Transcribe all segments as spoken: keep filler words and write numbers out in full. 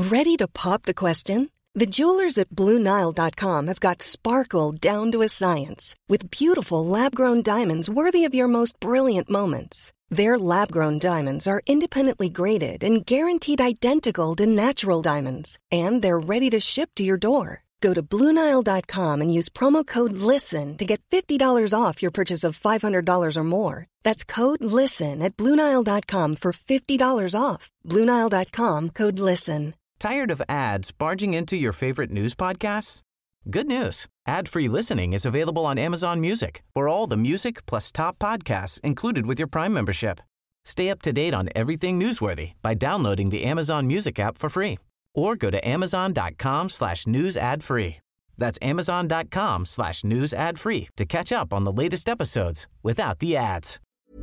Ready to pop the question? The jewelers at Blue Nile dot com have got sparkle down to a science with beautiful lab-grown diamonds worthy of your most brilliant moments. Their lab-grown diamonds are independently graded and guaranteed identical to natural diamonds, and they're ready to ship to your door. Go to Blue Nile dot com and use promo code LISTEN to get fifty dollars off your purchase of five hundred dollars or more. That's code LISTEN at Blue Nile dot com for fifty dollars off. Blue Nile dot com, code LISTEN. Tired of ads barging into your favorite news podcasts? Good news. Ad-free listening is available on Amazon Music for all the music plus top podcasts included with your Prime membership. Stay up to date on everything newsworthy by downloading the Amazon Music app for free or go to amazon.com slash news ad free. That's amazon.com slash news ad free to catch up on the latest episodes without the ads.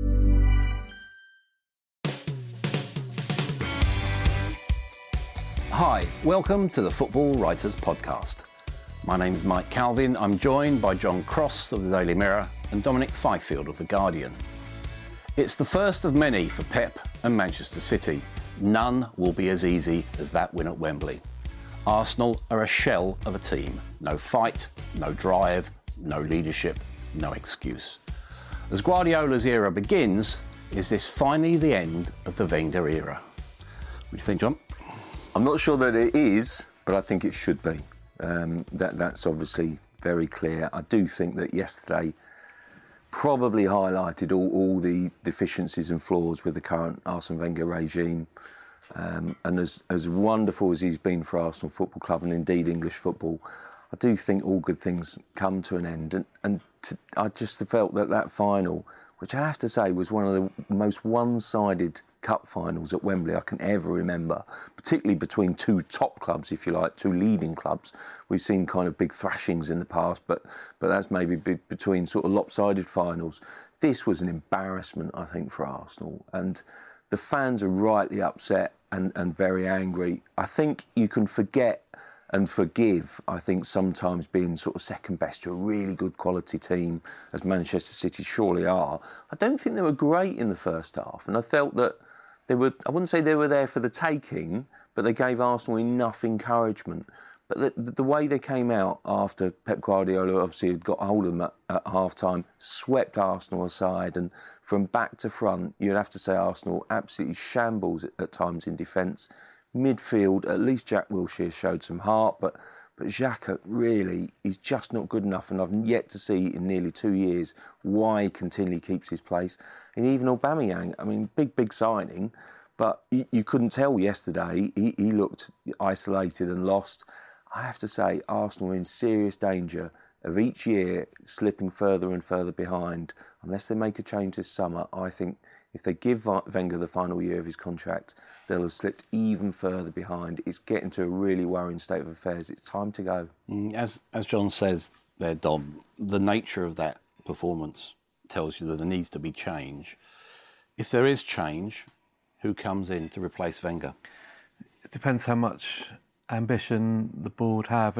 Hi, welcome to the Football Writers Podcast. My name is Mike Calvin. I'm joined by John Cross of the Daily Mirror and Dominic Fifield of The Guardian. It's the first of many for Pep and Manchester City. None will be as easy as that win at Wembley. Arsenal are a shell of a team. No fight, no drive, no leadership, no excuse. As Guardiola's era begins, is this finally the end of the Wenger era? What do you think, John? I'm not sure that it is, but I think it should be. Um, that, that's obviously very clear. I do think that yesterday probably highlighted all, all the deficiencies and flaws with the current Arsene Wenger regime. Um, and as, as wonderful as he's been for Arsenal Football Club and indeed English football, I do think all good things come to an end. And, and to, I just felt that that final, which I have to say was one of the most one-sided cup finals at Wembley I can ever remember, particularly between two top clubs, if you like, two leading clubs. We've seen kind of big thrashings in the past, but but that's maybe big between sort of lopsided finals. This was an embarrassment, I think, for Arsenal, and the fans are rightly upset and, and very angry. I think you can forget and forgive, I think, sometimes being sort of second best to a really good quality team, as Manchester City surely are. I don't think they were great in the first half, and I felt that they were, I wouldn't say they were there for the taking, but they gave Arsenal enough encouragement. But the, the way they came out after Pep Guardiola obviously had got hold of them at, at half-time, swept Arsenal aside, and from back to front, you'd have to say Arsenal absolutely shambles at, at times in defence. Midfield, at least Jack Wilshere showed some heart, but but Xhaka really is just not good enough, and I've yet to see in nearly two years why he continually keeps his place. And even Aubameyang, I mean, big, big signing, but you, you couldn't tell yesterday. He, he looked isolated and lost. I have to say, Arsenal are in serious danger of each year slipping further and further behind. Unless they make a change this summer, I think if they give Wenger the final year of his contract, they'll have slipped even further behind. It's getting to a really worrying state of affairs. It's time to go. As as John says there, Dom, the nature of that performance tells you that there needs to be change. If there is change, who comes in to replace Wenger? It depends how much ambition the board have.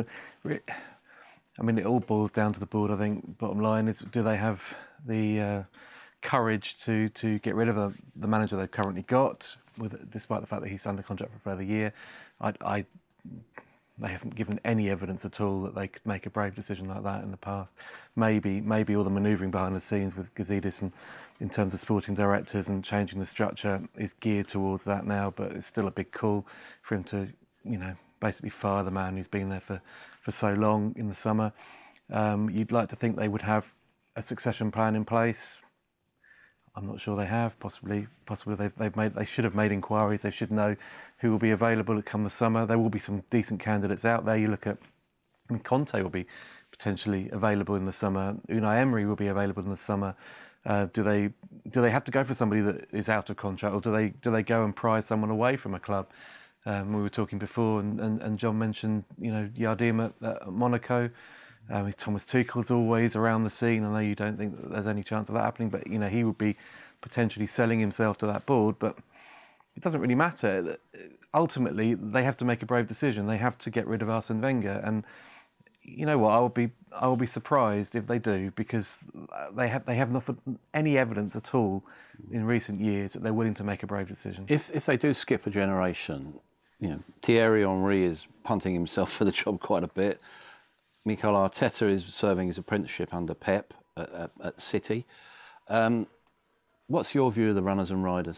I mean, it all boils down to the board, I think. Bottom line is, do they have the uh, courage to to get rid of the, the manager they've currently got, with despite the fact that he's under contract for a further year? I, I, they haven't given any evidence at all that they could make a brave decision like that in the past. Maybe maybe all the manoeuvring behind the scenes with Gazidis and in terms of sporting directors and changing the structure is geared towards that now, but it's still a big call for him to, you know, basically fire the man who's been there for, for so long in the summer. Um, you'd like to think they would have a succession plan in place. I'm not sure they have. Possibly, possibly they've, they've made. They should have made inquiries. They should know who will be available come the summer. There will be some decent candidates out there. You look at, I mean, Conte will be potentially available in the summer. Unai Emery will be available in the summer. Uh, do they do they have to go for somebody that is out of contract, or do they do they go and prize someone away from a club? Um, we were talking before, and, and, and John mentioned, you know, Jardim at, at Monaco. Um, Thomas Tuchel's always around the scene. I know you don't think that there's any chance of that happening, but, you know, he would be potentially selling himself to that board. But it doesn't really matter. Ultimately, they have to make a brave decision. They have to get rid of Arsene Wenger. And you know what? I will be I will be surprised if they do, because they have they have not any evidence at all in recent years that they're willing to make a brave decision. If if they do skip a generation, you know, Thierry Henry is punting himself for the job quite a bit. Mikel Arteta is serving his apprenticeship under Pep at, at, at City. Um, what's your view of the runners and riders?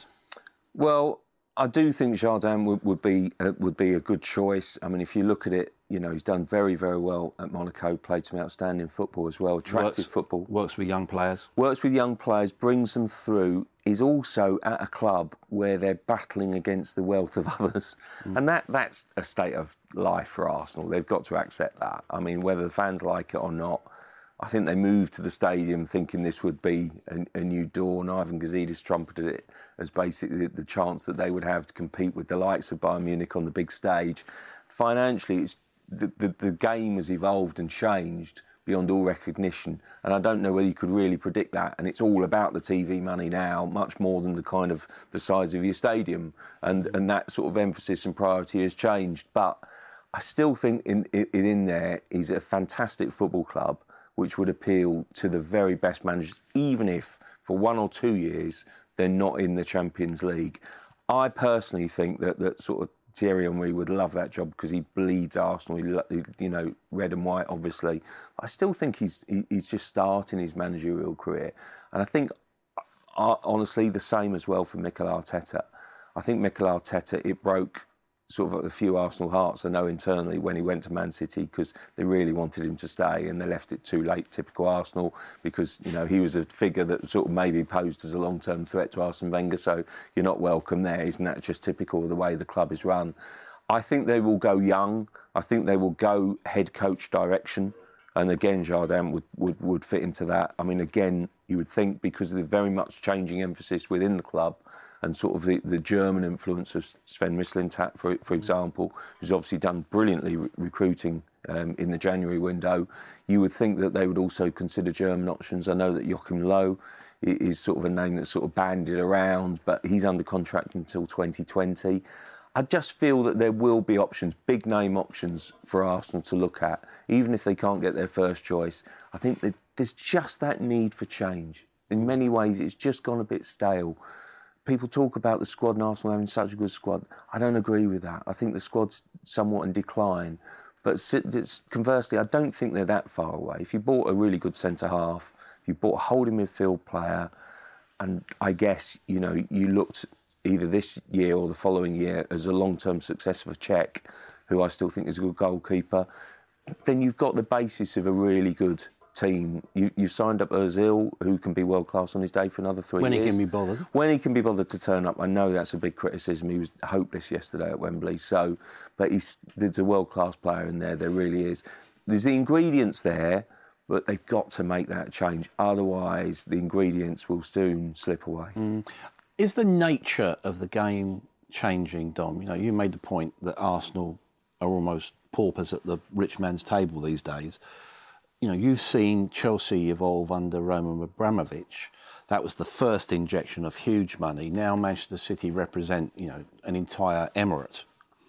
Well, I do think Jardin would, would be uh, would be a good choice. I mean, if you look at it, you know, he's done very, very well at Monaco, played some outstanding football as well, attractive works, football. Works with young players. Works with young players, brings them through, is also at a club where they're battling against the wealth of others. Mm. And that that's a state of life for Arsenal. They've got to accept that. I mean, whether the fans like it or not, I think they moved to the stadium thinking this would be a, a new dawn. Ivan Gazidis trumpeted it as basically the, the chance that they would have to compete with the likes of Bayern Munich on the big stage. Financially, it's, the, the, the game has evolved and changed beyond all recognition. And I don't know whether you could really predict that. And it's all about the T V money now, much more than the kind of the size of your stadium. And, and that sort of emphasis and priority has changed. But I still think in, in, in there is a fantastic football club which would appeal to the very best managers, even if for one or two years they're not in the Champions League. I personally think that, that sort of Thierry Henry would love that job because he bleeds Arsenal, he, you know, red and white, obviously. I still think he's he, he's just starting his managerial career. And I think, uh, honestly, the same as well for Mikel Arteta. I think Mikel Arteta, it broke sort of a few Arsenal hearts, I know, internally when he went to Man City because they really wanted him to stay and they left it too late, typical Arsenal, because, you know, he was a figure that sort of maybe posed as a long-term threat to Arsene Wenger, so you're not welcome there. Isn't that just typical of the way the club is run? I think they will go young. I think they will go head coach direction. And again, Jardin would, would, would fit into that. I mean, again, you would think because of the very much changing emphasis within the club, and sort of the, the German influence of Sven Mislintat, for for example, who's obviously done brilliantly re- recruiting um, in the January window. You would think that they would also consider German options. I know that Joachim Low is sort of a name that's sort of bandied around, but he's under contract until twenty twenty. I just feel that there will be options, big name options for Arsenal to look at, even if they can't get their first choice. I think that there's just that need for change. In many ways, it's just gone a bit stale. People talk about the squad and Arsenal having such a good squad. I don't agree with that. I think the squad's somewhat in decline. But conversely, I don't think they're that far away. If you bought a really good centre-half, if you bought a holding midfield player, and I guess, you know, you looked either this year or the following year as a long-term success for Cech, who I still think is a good goalkeeper, then you've got the basis of a really good team. You, you've signed up Ozil, who can be world class on his day for another three when years. When he can be bothered. When he can be bothered to turn up. I know that's a big criticism. He was hopeless yesterday at Wembley. So, but he's there's a world class player in there. There really is. There's the ingredients there, but they've got to make that change. Otherwise, the ingredients will soon slip away. Mm. Is the nature of the game changing, Dom? You know, you made the point that Arsenal are almost paupers at the rich man's table these days. You know, you've seen Chelsea evolve under Roman Abramovich. That was the first injection of huge money. Now Manchester City represent, you know, an entire emirate.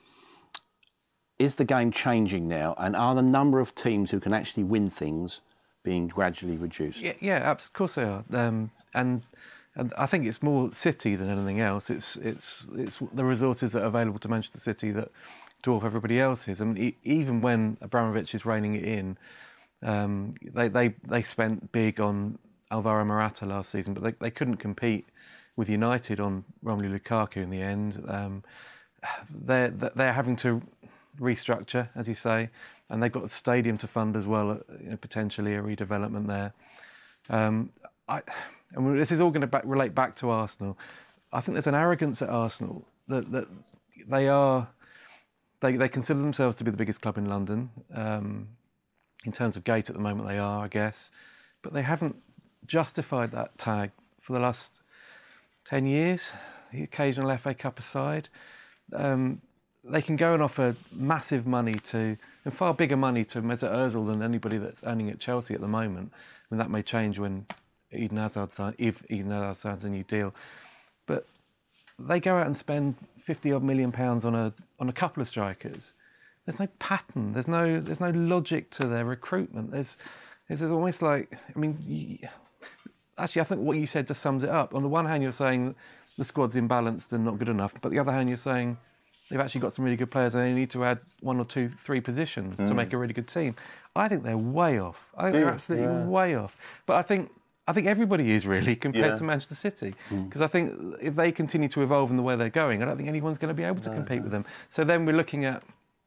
Is the game changing now? And are the number of teams who can actually win things being gradually reduced? Yeah, yeah, of course they are. Um, and, and I think it's more City than anything else. It's it's it's the resources that are available to Manchester City that dwarf everybody else's. I mean, e- even when Abramovich is reining it in, Um, they, they they spent big on Alvaro Morata last season, but they, they couldn't compete with United on Romelu Lukaku in the end. Um, they're they're having to restructure, as you say, and they've got the stadium to fund as well, you know, potentially a redevelopment there. Um, I, I mean, this is all going to back, relate back to Arsenal. I think there's an arrogance at Arsenal that that they are they they consider themselves to be the biggest club in London. Um, In terms of gate at the moment, they are, I guess. But they haven't justified that tag for the last ten years, the occasional F A Cup aside. Um, they can go and offer massive money to, and far bigger money to Mesut Ozil than anybody that's earning at Chelsea at the moment. I mean, that may change when Eden Hazard signs, if Eden Hazard signs a new deal. But they go out and spend fifty odd million pounds on a on a couple of strikers. There's no pattern. There's no there's no logic to their recruitment. There's there's almost like, I mean, you, actually, I think what you said just sums it up. On the one hand, you're saying the squad's imbalanced and not good enough, but the other hand, you're saying they've actually got some really good players and they need to add one or two, three positions mm. to make a really good team. I think they're way off. I think yeah, they're absolutely yeah. way off. But I think I think everybody is really compared yeah. to Manchester City because mm. I think if they continue to evolve in the way they're going, I don't think anyone's going to be able to no, compete no. with them. So then we're looking at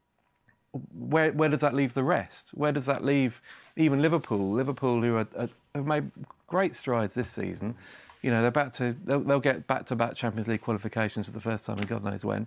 where where does that leave the rest? Where does that leave even Liverpool? Liverpool, who are, are, have made great strides this season. You know, they're about to they'll, they'll get back-to-back Champions League qualifications for the first time in God knows when.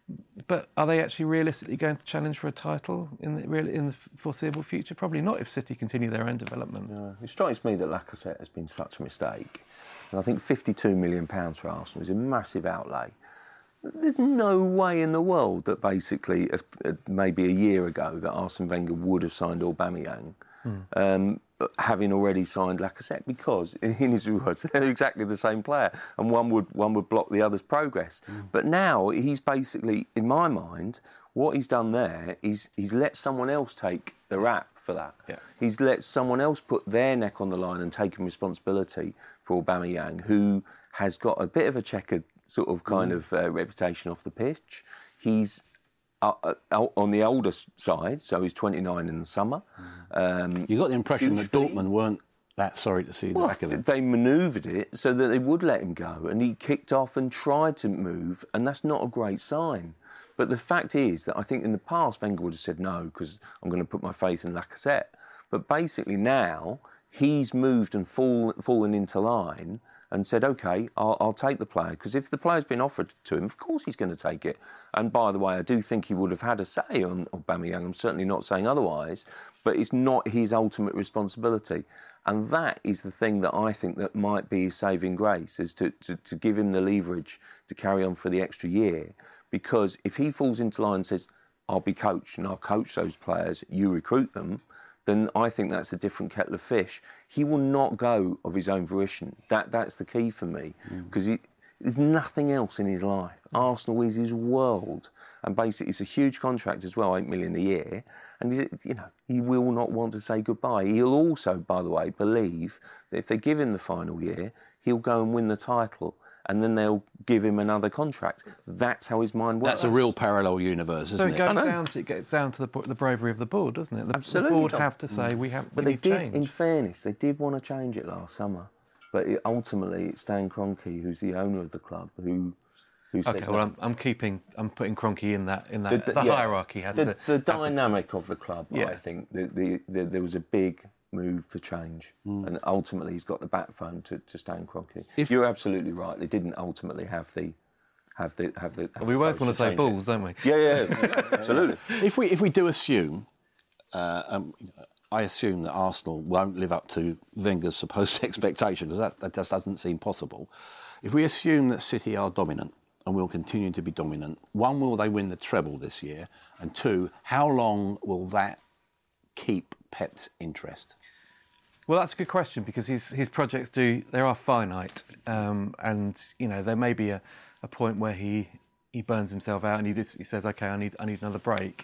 But are they actually realistically going to challenge for a title in the, in the foreseeable future? Probably not if City continue their own development. Yeah. It strikes me that Lacazette has been such a mistake. And I think fifty-two million pounds for Arsenal is a massive outlay. There's no way in the world that basically, if, uh, maybe a year ago, that Arsene Wenger would have signed Aubameyang, mm. um, having already signed Lacazette, because, in his words, they're exactly the same player, and one would one would block the other's progress. Mm. But now he's basically, in my mind, what he's done there is he's let someone else take the rap for that. Yeah. He's let someone else put their neck on the line and taken responsibility for Aubameyang, who has got a bit of a checkered sort of kind mm. of uh, reputation off the pitch. He's Uh, uh, on the older side, so he's twenty-nine in the summer. Um, you got the impression that Dortmund weren't that sorry to see the well, back of him. They manoeuvred it so that they would let him go, and he kicked off and tried to move, and that's not a great sign. But the fact is that I think in the past Wenger would have said no because I'm going to put my faith in Lacazette. But basically now he's moved and fall, fallen into line and said, OK, I'll, I'll take the player. Because if the player's been offered to him, of course he's going to take it. And by the way, I do think he would have had a say on Aubameyang. I'm certainly not saying otherwise. But it's not his ultimate responsibility. And that is the thing that I think that might be his saving grace, is to, to, to give him the leverage to carry on for the extra year. Because if he falls into line and says, I'll be coach and I'll coach those players, you recruit them, then I think that's a different kettle of fish. He will not go of his own volition. That That's the key for me, because mm. there's nothing else in his life. Arsenal is his world. And basically, it's a huge contract as well, eight million a year. And, you know, he will not want to say goodbye. He'll also, by the way, believe that if they give him the final year, he'll go and win the title. And then they'll give him another contract. That's how his mind works. That's a real parallel universe, isn't so it? it? Goes down to, it gets down to the, the bravery of the board, doesn't it? The, Absolutely. The board have to say, we have But we they need did, change. In fairness, they did want to change it last summer. But it, ultimately, it's Stan Kroenke, who's the owner of the club, who... who OK, says well, no. I'm, I'm keeping... I'm putting Kroenke in that... In that the, the yeah, hierarchy has the, to... The dynamic of the club, yeah. I think, the, the, the, there was a big move for change. Mm. And ultimately, he's got the backbone to, to Stan Kroenke. If, You're absolutely right. They didn't ultimately have the... Have the, have the, have we both want to say balls, it. don't we? Yeah, yeah, absolutely. If we if we do assume, uh, um, I assume that Arsenal won't live up to Wenger's supposed expectation, because that, that just doesn't seem possible. If we assume that City are dominant and will continue to be dominant, one, will they win the treble this year? And two, how long will that keep Pep's interest? Well, that's a good question, because his his projects do they are finite, um, and you know there may be a. a point where he, he burns himself out and he, just, he says, OK, I need I need another break.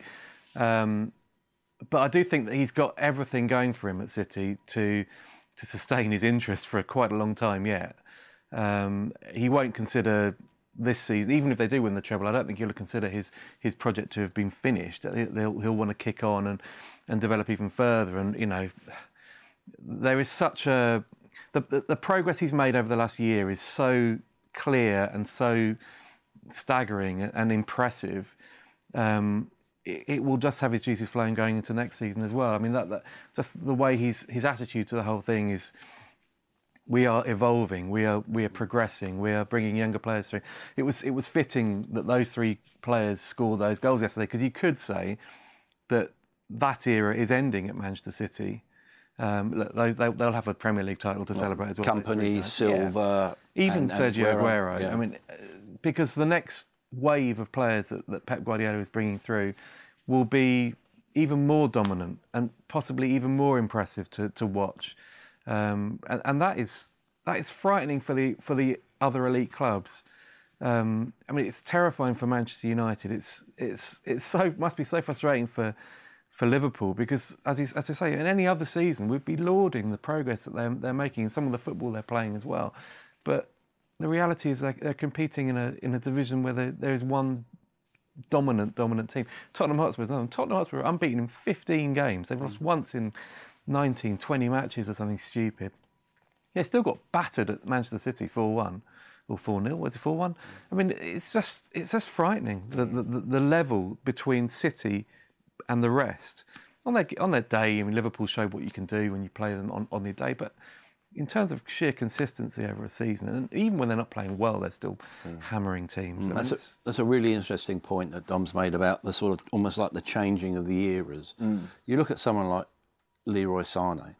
Um, but I do think that he's got everything going for him at City to to sustain his interest for quite a long time yet. Um, he won't consider this season, even if they do win the treble, I don't think he'll consider his his project to have been finished. He'll, he'll want to kick on and, and develop even further. And, you know, there is such a... The, the, the progress he's made over the last year is so... clear and so staggering and impressive, um, it, it will just have his juices flowing going into next season as well. I mean, that, that just the way he's, his attitude to the whole thing is, we are evolving, we are we are progressing, we are bringing younger players through. It was it was fitting that those three players scored those goals yesterday, because you could say that that era is ending at Manchester City. Um, they'll, they'll have a Premier League title to well, celebrate as well. Company, Silva, yeah. even and, Sergio and Aguero. Yeah. I mean, because the next wave of players that, that Pep Guardiola is bringing through will be even more dominant and possibly even more impressive to, to watch, um, and, and that is that is frightening for the for the other elite clubs. Um, I mean, it's terrifying for Manchester United. It's it's it's so must be so frustrating for. for Liverpool, because, as, he, as I say, in any other season, we'd be lauding the progress that they're, they're making and some of the football they're playing as well. But the reality is they're, they're competing in a in a division where there, there is one dominant, dominant team. Tottenham Hotspur, Tottenham Hotspur are unbeaten in fifteen games. They've lost once in nineteen, twenty matches or something stupid. Yeah, still got battered at Manchester City four one or four nil. Was it four one? I mean, it's just it's just frightening, the, the, the level between City and the rest. On their, on their day, I mean, Liverpool showed what you can do when you play them on, on their day, but in terms of sheer consistency over a season, and even when they're not playing well, they're still mm. hammering teams. Mm. That's, a, that's a really interesting point that Dom's made about the sort of almost like the changing of the eras. Mm. You look at someone like Leroy Sané,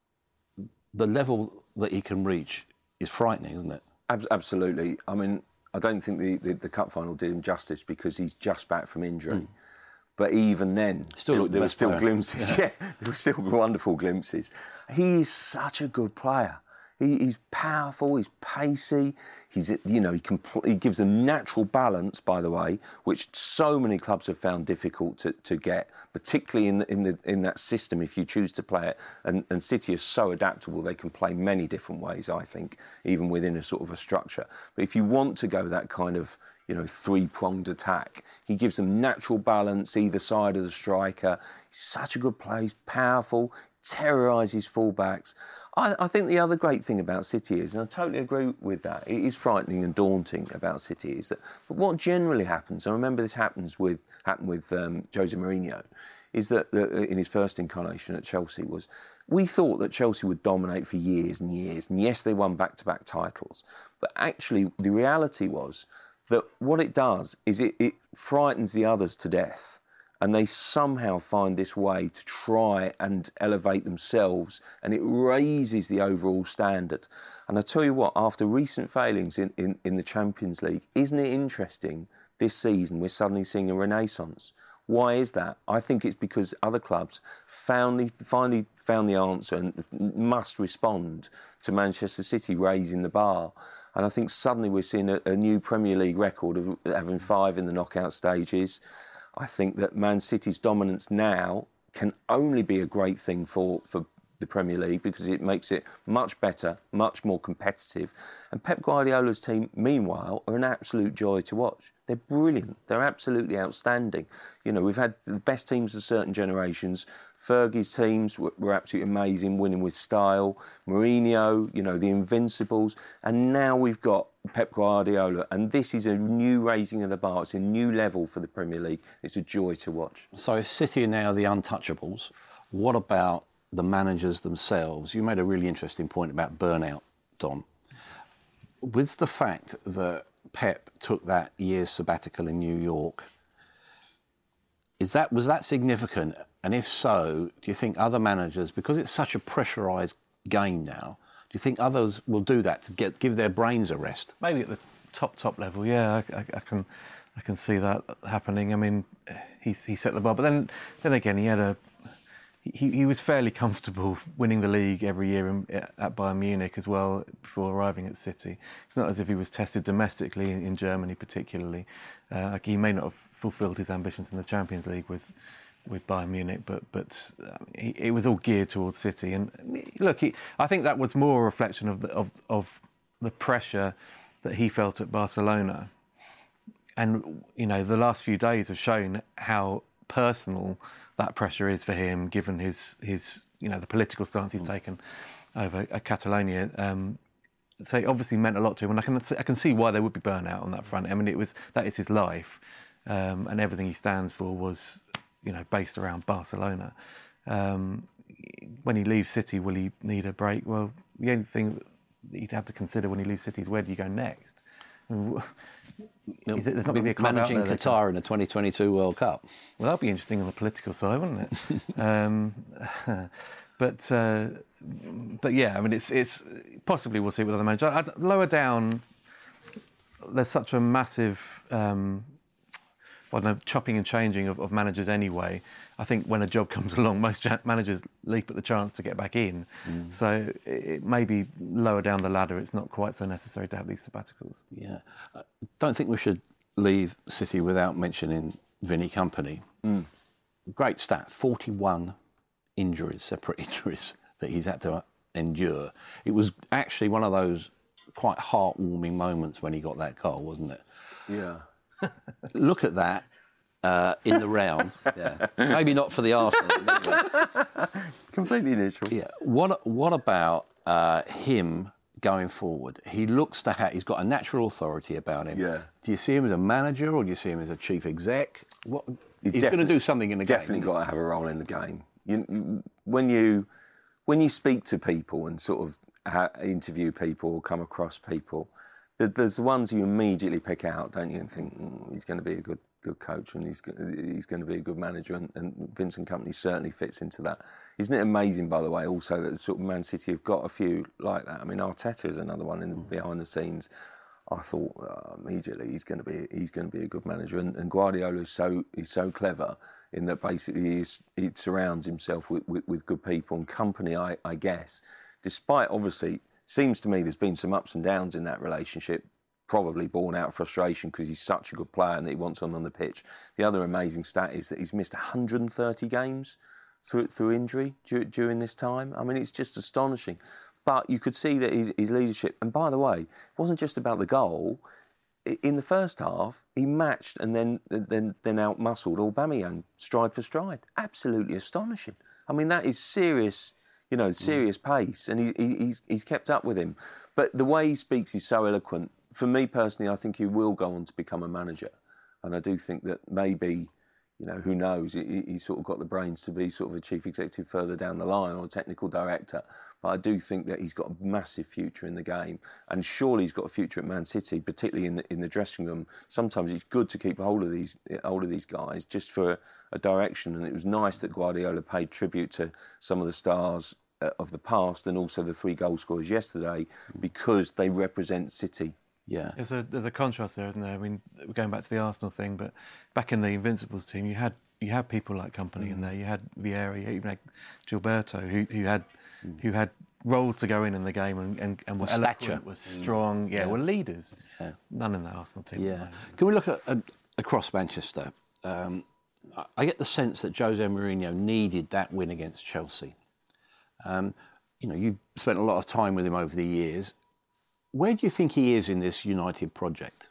the level that he can reach is frightening, isn't it? Absolutely. I mean, I don't think the, the, the cup final did him justice because he's just back from injury. Mm. But even then, still there, there were still player. glimpses. Yeah. yeah, there were still wonderful glimpses. He's such a good player. He, he's powerful. He's pacey. He's, you know, he can. He gives a natural balance, by the way, which so many clubs have found difficult to, to get, particularly in the, in the in that system. If you choose to play it, and, and City is so adaptable, they can play many different ways. I think, even within a sort of a structure. But if you want to go that kind of, you know, three-pronged attack, he gives them natural balance either side of the striker. He's such a good player. He's powerful, terrorises fullbacks. I, I think the other great thing about City is, and I totally agree with that, it is frightening and daunting about City, is that but what generally happens, I remember this happens with happened with um, Jose Mourinho, is that uh, in his first incarnation at Chelsea was, we thought that Chelsea would dominate for years and years. And yes, they won back-to-back titles. But actually, the reality was that what it does is it, it frightens the others to death, and they somehow find this way to try and elevate themselves, and it raises the overall standard. And I tell you what, after recent failings in, in, in the Champions League, isn't it interesting this season we're suddenly seeing a renaissance? Why is that? I think it's because other clubs found the, finally found the answer and must respond to Manchester City raising the bar. And I think suddenly we're seeing a, a new Premier League record of having five in the knockout stages. I think that Man City's dominance now can only be a great thing for, for the Premier League because it makes it much better, much more competitive. And Pep Guardiola's team, meanwhile, are an absolute joy to watch. They're brilliant. They're absolutely outstanding. You know, we've had the best teams of certain generations. Fergie's teams were, were absolutely amazing, winning with style. Mourinho, you know, the Invincibles. And now we've got Pep Guardiola. And this is a new raising of the bar. It's a new level for the Premier League. It's a joy to watch. So if City are now the untouchables, what about the managers themselves? You made a really interesting point about burnout, Dom. With the fact that Pep took that year's sabbatical in New York, is that was that significant? And if so, do you think other managers, because it's such a pressurised game now, do you think others will do that to get give their brains a rest? Maybe at the top top level, yeah, I, I, I can I can see that happening. I mean, he he set the bar, but then then again, he had a. He, he was fairly comfortable winning the league every year in, at Bayern Munich as well before arriving at City. It's not as if he was tested domestically in, in Germany particularly. Uh, he may not have fulfilled his ambitions in the Champions League with with Bayern Munich, but but um, he, it was all geared towards City. And look, he, I think that was more a reflection of the, of of the pressure that he felt at Barcelona. And you know, the last few days have shown how personal that pressure is for him, given his, his you know, the political stance he's mm. taken over uh, Catalonia. Um, so it obviously meant a lot to him, and I can I can see why there would be burnout on that front. I mean, it was that is his life, um, and everything he stands for was, you know, based around Barcelona. Um, when he leaves City, will he need a break? Well, the only thing that you'd have to consider when he leaves City is where do you go next? Is it, there's not going to be a club managing out there Qatar can... in the twenty twenty-two World Cup. Well, that'll be interesting on the political side, wouldn't it? um, but uh, but yeah, I mean, it's it's possibly we'll see with other managers. I'd, lower down, there's such a massive, um, I don't know, chopping and changing of, of managers anyway. I think when a job comes along, most managers leap at the chance to get back in. Mm. So it may be lower down the ladder. It's not quite so necessary to have these sabbaticals. Yeah. I don't think we should leave City without mentioning Vinny Kompany. Mm. Great stat, forty-one injuries, separate injuries that he's had to endure. It was actually one of those quite heartwarming moments when he got that goal, wasn't it? Yeah. Look at that. uh, in the round. Yeah, maybe not for the Arsenal. Anyway. Completely neutral. Yeah. What What about uh, him going forward? He looks to have. He's got a natural authority about him. Yeah. Do you see him as a manager or do you see him as a chief exec? What He's, he's going to do something in the definitely game. Definitely got to have a role in the game. You, you, when you when you speak to people and sort of ha- interview people or come across people, there, there's the ones you immediately pick out, don't you, and think mm, he's going to be a good good coach and he's he's going to be a good manager, and, and Vincent Kompany certainly fits into that. Isn't it amazing, by the way, also that sort of Man City have got a few like that? I mean, Arteta is another one in mm. behind the scenes. I thought uh, immediately he's going to be he's going to be a good manager, and, and Guardiola is so he's so clever in that basically he's, he surrounds himself with, with, with good people and Kompany. I, I guess, despite obviously, seems to me there's been some ups and downs in that relationship, probably born out of frustration because he's such a good player and that he wants on on the pitch. The other amazing stat is that he's missed one hundred thirty games through through injury during this time. I mean, it's just astonishing. But you could see that his, his leadership, and by the way, it wasn't just about the goal. In the first half, he matched and then then then out-muscled Aubameyang stride for stride. Absolutely astonishing. I mean, that is serious, you know, serious mm. pace, and he, he, he's he's kept up with him. But the way he speaks is so eloquent. For me personally, I think he will go on to become a manager, and I do think that maybe, you know, who knows? He, he's sort of got the brains to be sort of a chief executive further down the line or a technical director. But I do think that he's got a massive future in the game, and surely he's got a future at Man City, particularly in the in the dressing room. Sometimes it's good to keep hold of these hold of these guys just for a, a direction. And it was nice that Guardiola paid tribute to some of the stars uh, of the past and also the three goal scorers yesterday because they represent City. Yeah, there's a there's a contrast there, isn't there? I mean, we're going back to the Arsenal thing, but back in the Invincibles team, you had you had people like Kompany mm. in there. You had Vieira, you even had Gilberto, who who had mm. who had roles to go in in the game and and, and were eloquent, were strong, yeah, yeah, were leaders. Yeah. None in the Arsenal team. Yeah. Can we look at, at across Manchester? Um, I get the sense that Jose Mourinho needed that win against Chelsea. Um, you know, you spent a lot of time with him over the years. Where do you think he is in this United project?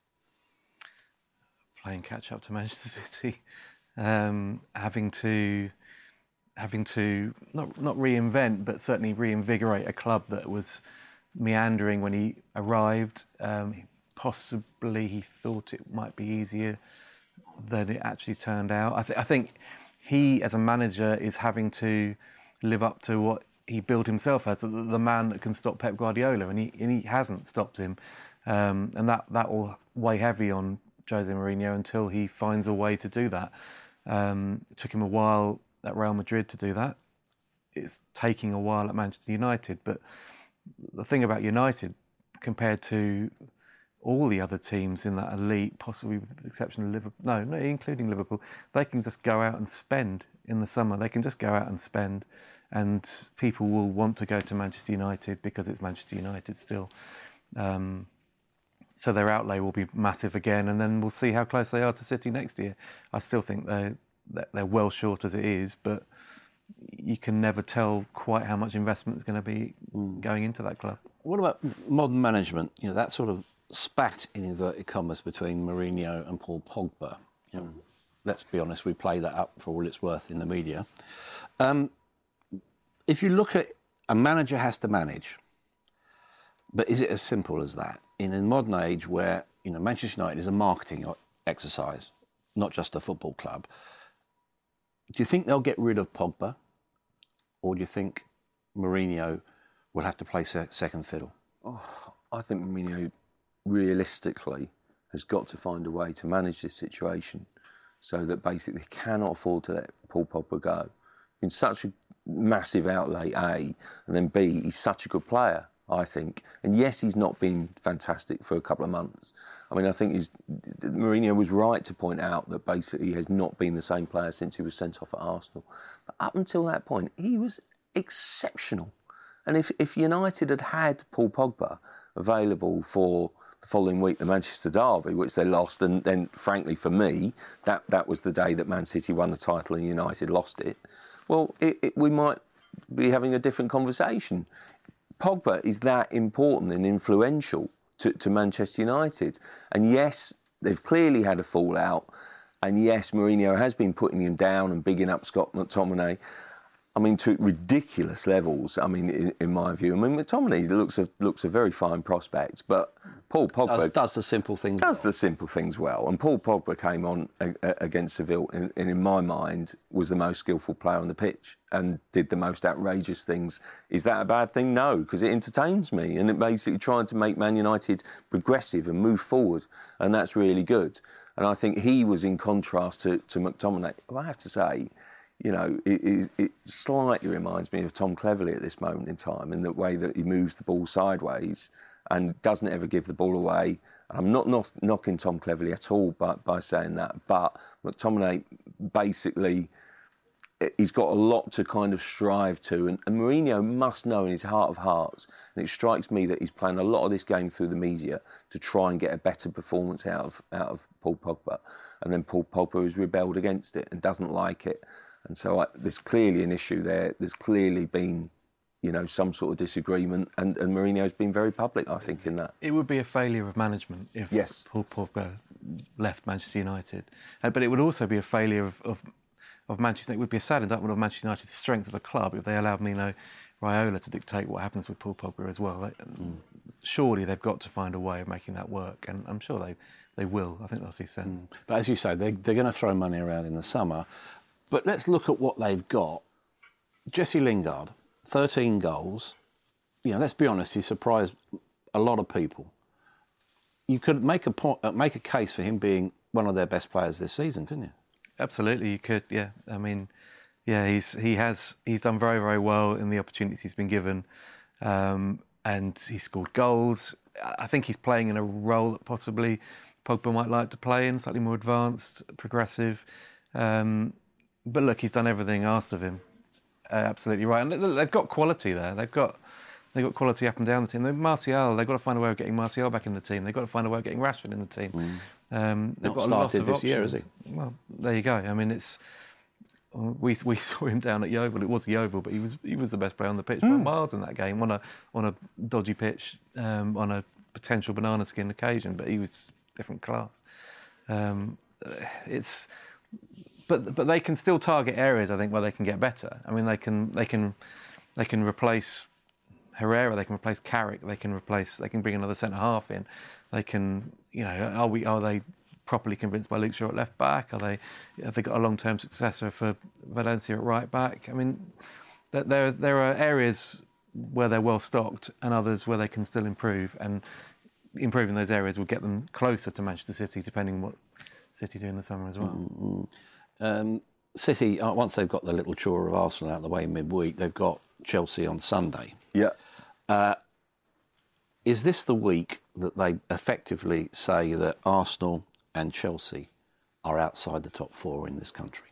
Playing catch up to Manchester City, um, having to, having to not not reinvent, but certainly reinvigorate a club that was meandering when he arrived. Um, possibly he thought it might be easier than it actually turned out. I, th- I think he, as a manager, is having to live up to what he built himself as the, the man that can stop Pep Guardiola, and he and he hasn't stopped him, um, and that that will weigh heavy on Jose Mourinho until he finds a way to do that. Um, it took him a while at Real Madrid to do that. It's taking a while at Manchester United, but the thing about United, compared to all the other teams in that elite, possibly with the exception of Liverpool, no, no, including Liverpool, they can just go out and spend in the summer. They can just go out and spend. And people will want to go to Manchester United because it's Manchester United still. Um, so their outlay will be massive again, and then we'll see how close they are to City next year. I still think they're, they're well short as it is, but you can never tell quite how much investment is going to be going into that club. What about modern management? You know, that sort of spat, in inverted commas, between Mourinho and Paul Pogba. You know, let's be honest, we play that up for all it's worth in the media. Um, If you look at a manager has to manage, but is it as simple as that? In a modern age where, you know, Manchester United is a marketing exercise, not just a football club, do you think they'll get rid of Pogba, or do you think Mourinho will have to play second fiddle? Oh, I think Mourinho realistically has got to find a way to manage this situation so that basically he cannot afford to let Paul Pogba go. In such a massive outlay, A, and then B, he's such a good player, I think. And yes, he's not been fantastic for a couple of months. I mean, I think he's, Mourinho was right to point out that basically he has not been the same player since he was sent off at Arsenal. But up until that point, he was exceptional. And if, if United had had Paul Pogba available for the following week, the Manchester derby, which they lost, and then, frankly, for me, that, that was the day that Man City won the title and United lost it, well, it, it, we might be having a different conversation. Pogba is that important and influential to, to Manchester United. And yes, they've clearly had a fallout. and yes, Mourinho has been putting him down and bigging up Scott McTominay. I mean, to ridiculous levels. I mean, in, in my view, I mean, McTominay looks a looks a very fine prospect, but Paul Pogba does, does the simple things. Does well. the simple things well, and Paul Pogba came on a, a, against Seville, and, and in my mind was the most skillful player on the pitch and did the most outrageous things. Is that a bad thing? No, because it entertains me, and it basically trying to make Man United progressive and move forward, and that's really good. And I think he was in contrast to, to McTominay. Well, I have to say, you know, it, it, it slightly reminds me of Tom Cleverley at this moment in time, in the way that he moves the ball sideways and doesn't ever give the ball away. And I'm not, not knocking Tom Cleverley at all by, by saying that, but McTominay basically, he's got a lot to kind of strive to, and, and Mourinho must know in his heart of hearts, and it strikes me that he's playing a lot of this game through the media to try and get a better performance out of out of Paul Pogba, and then Paul Pogba has rebelled against it and doesn't like it, and so I, there's clearly an issue there. There's clearly been, you know, some sort of disagreement, and, and Mourinho's been very public, I think, in that. It would be a failure of management if yes. Paul Pogba left Manchester United, uh, but it would also be a failure of, of of Manchester. It would be a sad indictment of Manchester United's strength of the club if they allowed Mino Raiola to dictate what happens with Paul Pogba as well. They, mm. Surely they've got to find a way of making that work, and I'm sure they, they will. I think they'll see sense. Mm. But as you say, they, they're going to throw money around in the summer. But let's look at what they've got. Jesse Lingard, thirteen goals. You know, let's be honest, he surprised a lot of people. You could make a point, uh, make a case for him being one of their best players this season, couldn't you? Absolutely, you could. Yeah, I mean, yeah, he's he has he's done very very well in the opportunities he's been given, um, and he scored goals. I think he's playing in a role that possibly Pogba might like to play in, slightly more advanced, progressive. Um, but look, he's done everything asked of him. Uh, absolutely right, and they've got quality there. They've got they've got quality up and down the team. They've Martial. They've got to find a way of getting Martial back in the team. They've got to find a way of getting Rashford in the team. Mm. Um, they've Not got started a lot of this options. year, has he? Well, there you go. I mean, it's we we saw him down at Yeovil. It was Yeovil, but he was he was the best player on the pitch by mm. miles in that game on a on a dodgy pitch, um, on a potential banana skin occasion. But he was different class. Um, it's but but they can still target areas, I think, where they can get better. I mean, they can they can they can replace Herrera, they can replace Carrick, they can replace they can bring another centre half in. They can, you know, are we are they properly convinced by Luke Shaw at left back? Are they have they got a long term successor for Valencia at right back? I mean, there there are areas where they're well stocked and others where they can still improve, and improving those areas will get them closer to Manchester City, depending on what City do in the summer as well. Mm-hmm. Um, City, uh, once they've got the little chore of Arsenal out of the way midweek, they've got Chelsea on Sunday. Yeah. Uh, is this the week that they effectively say that Arsenal and Chelsea are outside the top four in this country?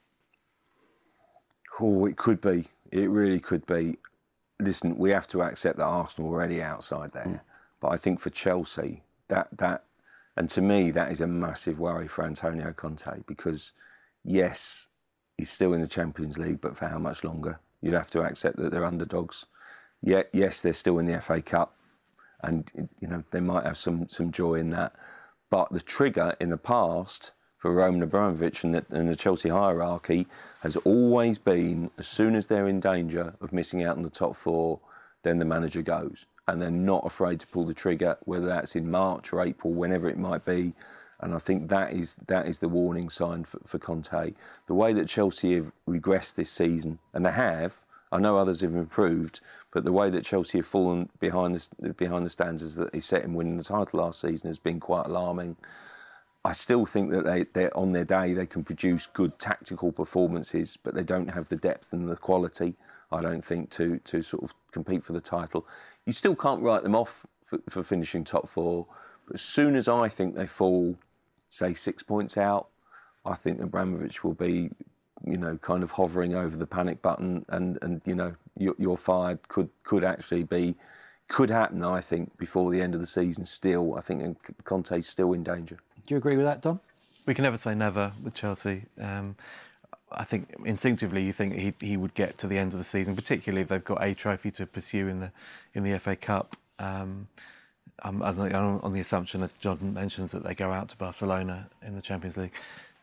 Oh, it could be. It really could be. Listen, we have to accept that Arsenal are already outside there. Mm. But I think for Chelsea, that that, and to me, that is a massive worry for Antonio Conte, because, yes, he's still in the Champions League, but for how much longer? You'd have to accept that they're underdogs. Yeah, yes, they're still in the F A Cup, and, you know, they might have some some joy in that. But the trigger in the past for Roman Abramovich and the, and the Chelsea hierarchy has always been, as soon as they're in danger of missing out on the top four, then the manager goes. And they're not afraid to pull the trigger, whether that's in March or April, whenever it might be. And I think that is that is the warning sign for, for Conte. The way that Chelsea have regressed this season, and they have, I know others have improved, but the way that Chelsea have fallen behind the, behind the standards that they set in winning the title last season has been quite alarming. I still think that they, they're on their day, they can produce good tactical performances, but they don't have the depth and the quality, I don't think, to to sort of compete for the title. You still can't write them off for, for finishing top four, but as soon as I think they fall, say, six points out, I think Abramovich will be, you know, kind of hovering over the panic button, and, and you know, you're, you're fired could could actually be, could happen, I think, before the end of the season still. I think Conte's still in danger. Do you agree with that, Dom? We can never say never with Chelsea. Um, I think instinctively you think he he would get to the end of the season, particularly if they've got a trophy to pursue in the in the F A Cup. Um, I'm, I'm on the assumption, as John mentions, that they go out to Barcelona in the Champions League.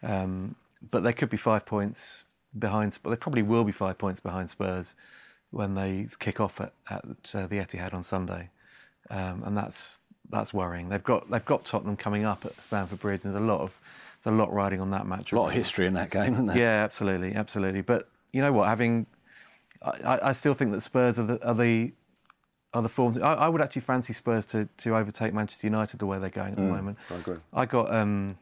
Um, but they could be five points behind. But they probably will be five points behind Spurs when they kick off at, at uh, the Etihad on Sunday, um, and that's that's worrying. They've got they've got Tottenham coming up at Stamford Bridge, and there's a lot of there's a lot riding on that match. A lot of history in that game, isn't there? Yeah, absolutely, absolutely. But you know what? Having, I, I still think that Spurs are the are the, are the form. I, I would actually fancy Spurs to, to overtake Manchester United the way they're going at the mm, moment. I agree. I got um,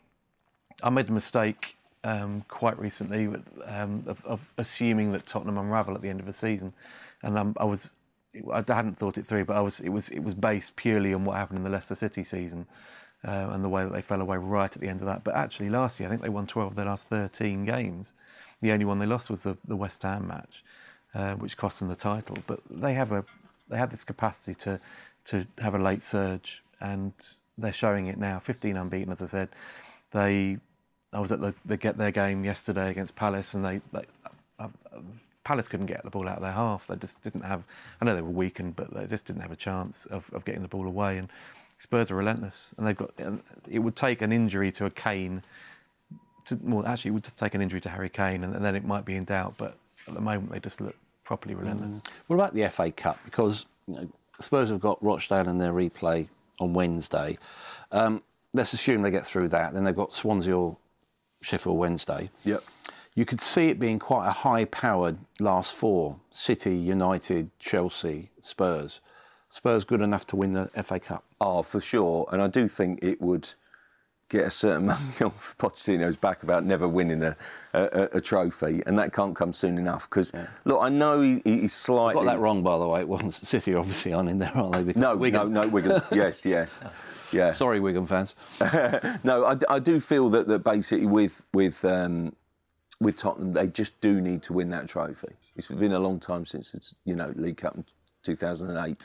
I made a mistake um, quite recently um, of, of assuming that Tottenham unravel at the end of the season, and um, I was I hadn't thought it through, but I was it was it was based purely on what happened in the Leicester City season. Uh, and the way that they fell away right at the end of that. But actually, last year, I think they won twelve of their last thirteen games. The only one they lost was the, the West Ham match, uh, which cost them the title. But they have a they have this capacity to to have a late surge, and they're showing it now. fifteen unbeaten, as I said. They, I was at the, the get their game yesterday against Palace, and they, they uh, uh, Palace couldn't get the ball out of their half. They just didn't have. I know they were weakened, but they just didn't have a chance of, of getting the ball away. And Spurs are relentless, and they've got. And it would take an injury to a Kane. To, well, actually, it would just take an injury to Harry Kane, and, and then it might be in doubt. But at the moment, they just look properly relentless. Mm. What about the F A Cup? Because you know, Spurs have got Rochdale in their replay on Wednesday. Um, let's assume they get through that. Then they've got Swansea or Sheffield Wednesday. Yep. You could see it being quite a high-powered last four: City, United, Chelsea, Spurs. Spurs good enough to win the F A Cup? Oh, for sure. And I do think it would get a certain monkey off Pochettino's back about never winning a, a, a trophy, and that can't come soon enough. Because, yeah. look, I know he, he's slightly... I got that wrong, by the way. It wasn't City, obviously, aren't in there, aren't they? Because no, Wigan. no, no, Wigan. Yes, yes. Yeah. Sorry, Wigan fans. no, I, I do feel that, that basically with with um, with Tottenham, they just do need to win that trophy. It's been a long time since it's, you know, League Cup in two thousand eight.